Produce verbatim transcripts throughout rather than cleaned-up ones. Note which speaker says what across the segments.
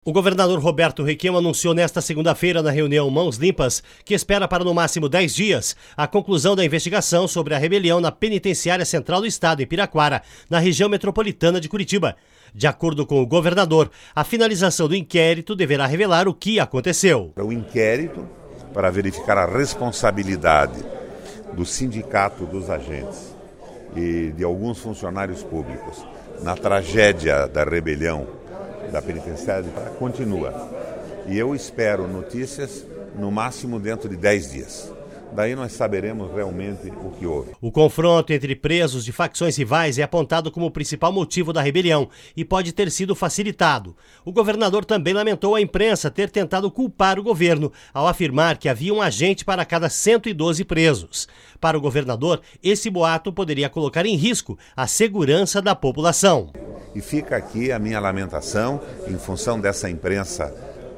Speaker 1: O governador Roberto Requião anunciou nesta segunda-feira na reunião Mãos Limpas que espera para no máximo dez dias a conclusão da investigação sobre a rebelião na Penitenciária Central do Estado, em Piraquara, na região metropolitana de Curitiba. De acordo com o governador, a finalização do inquérito deverá revelar o que aconteceu.
Speaker 2: O inquérito para verificar a responsabilidade do sindicato dos agentes e de alguns funcionários públicos na tragédia da rebelião da penitenciária de Praia continua. E eu espero notícias no máximo dentro de dez dias. Daí nós saberemos realmente o que houve.
Speaker 1: O confronto entre presos de facções rivais é apontado como o principal motivo da rebelião e pode ter sido facilitado. O governador também lamentou a imprensa ter tentado culpar o governo ao afirmar que havia um agente para cada cento e doze presos. Para o governador, esse boato poderia colocar em risco a segurança da população.
Speaker 2: E fica aqui a minha lamentação em função dessa imprensa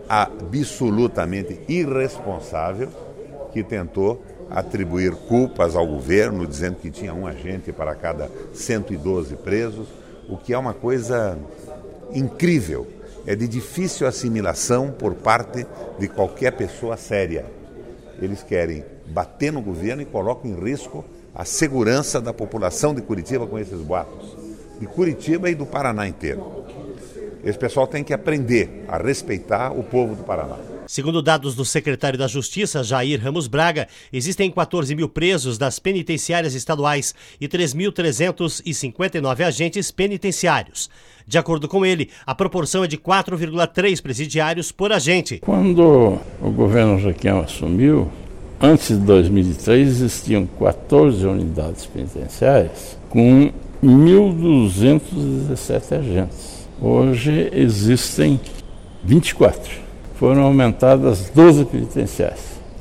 Speaker 2: absolutamente irresponsável que tentou atribuir culpas ao governo, dizendo que tinha um agente para cada cento e doze presos, o que é uma coisa incrível, é de difícil assimilação por parte de qualquer pessoa séria. Eles querem bater no governo e colocam em risco a segurança da população de Curitiba com esses boatos. De Curitiba e do Paraná inteiro. Esse pessoal tem que aprender a respeitar o povo do Paraná.
Speaker 1: Segundo dados do secretário da Justiça, Jair Ramos Braga, existem quatorze mil presos das penitenciárias estaduais e três mil trezentos e cinquenta e nove agentes penitenciários. De acordo com ele, a proporção é de quatro vírgula três presidiários por agente.
Speaker 3: Quando o governo Requião assumiu, antes de dois mil e três, existiam quatorze unidades penitenciárias com mil duzentos e dezessete agentes. Hoje existem vinte e quatro. Foram aumentadas doze penitenciárias.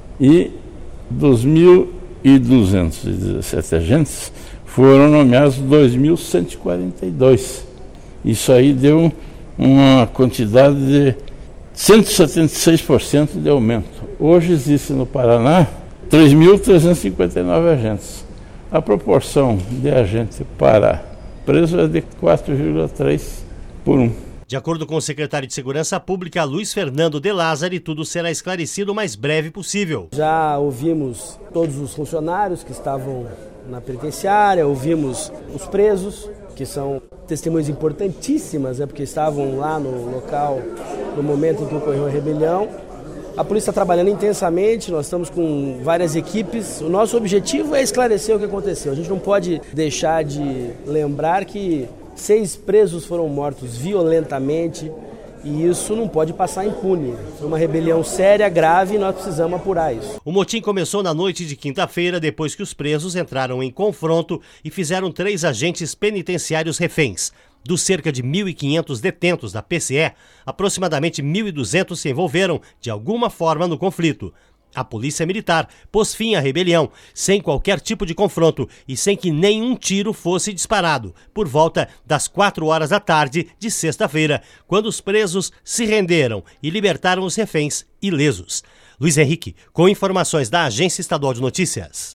Speaker 3: E dos mil e duzentos e dezessete agentes foram nomeados dois mil cento e quarenta e dois. Isso aí deu uma quantidade de cento e setenta e seis por cento de aumento. Hoje existe no Paraná três mil trezentos e cinquenta e nove agentes. A proporção de agente para preso é de quatro vírgula três por um.
Speaker 1: De acordo com o secretário de Segurança Pública, Luiz Fernando de Lázari, tudo será esclarecido o mais breve possível.
Speaker 4: Já ouvimos todos os funcionários que estavam na penitenciária, ouvimos os presos, que são testemunhas importantíssimas, né, porque estavam lá no local no momento em que ocorreu a rebelião. A polícia está trabalhando intensamente, nós estamos com várias equipes. O nosso objetivo é esclarecer o que aconteceu. A gente não pode deixar de lembrar que seis presos foram mortos violentamente e isso não pode passar impune. Foi uma rebelião séria, grave e nós precisamos apurar isso.
Speaker 1: O motim começou na noite de quinta-feira, depois que os presos entraram em confronto e fizeram três agentes penitenciários reféns. Dos cerca de mil e quinhentos detentos da P C E, aproximadamente mil e duzentos se envolveram de alguma forma no conflito. A Polícia Militar pôs fim à rebelião, sem qualquer tipo de confronto e sem que nenhum tiro fosse disparado, por volta das quatro horas da tarde de sexta-feira, quando os presos se renderam e libertaram os reféns ilesos. Luiz Henrique, com informações da Agência Estadual de Notícias.